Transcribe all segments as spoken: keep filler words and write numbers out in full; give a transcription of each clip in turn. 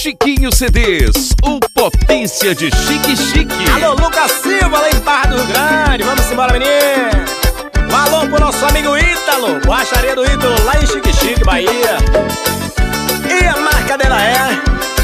Chiquinho C Ds, o potência de chique chique. Alô, Lucas Silva, lá em Barra do Rio Grande. Vamos embora, menino. Um alô pro nosso amigo Ítalo, borracharia do Ítalo, lá em Chique Chique, Bahia. E a marca dela é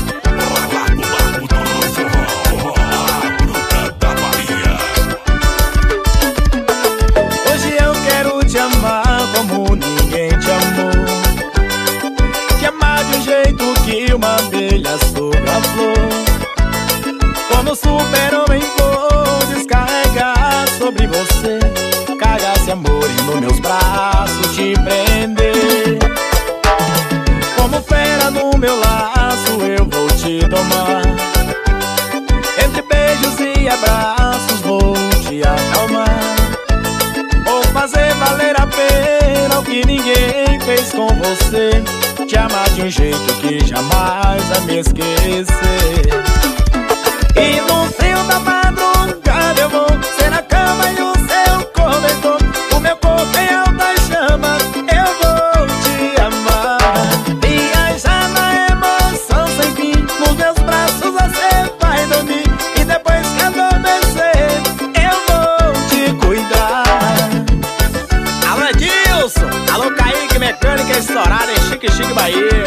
Hoje eu quero te amar como ninguém te amou. Te amar de um jeito que uma abelha sobre a flor. Como super-homem vou descarregar sobre você. Carregar esse amor e nos meus braços te prender. Como fera no meu laço eu vou te tomar. Entre beijos e abraços vou te acalmar. Vou fazer valer a pena o que ninguém fez com você. Te amar de um jeito que jamais vai me esquecer. E no frio da madrugada eu vou ser a cama e o seu cobertor. O meu corpo em alta chama, eu vou te amar. Viajar na emoção sem fim, nos meus braços você vai dormir. E depois que adormecer, eu vou te cuidar. Alô Edilson, alô Kaique, mecânica estourada em Chique Chique, Bahia.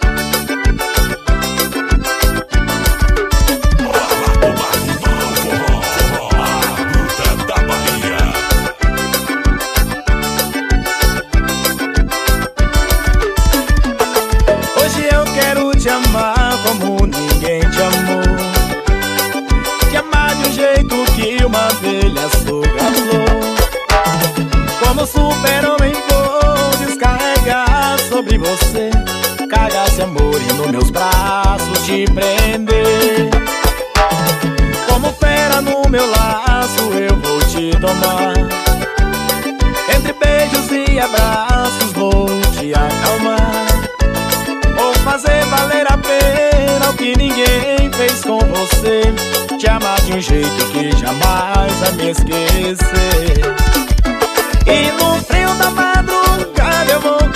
Te amar como ninguém te amou. Te amar de um jeito que uma abelha sobre a flor. Como super-homem vou descarregar sobre você. Carregar esse amor e nos meus braços te prender. Como fera no meu laço eu vou te tomar. Entre beijos e abraços vou te acalmar. Vou fazer valer a pena o que ninguém fez com você. Te amar de um jeito que jamais vai me esquecer. E no frio da madrugada eu vou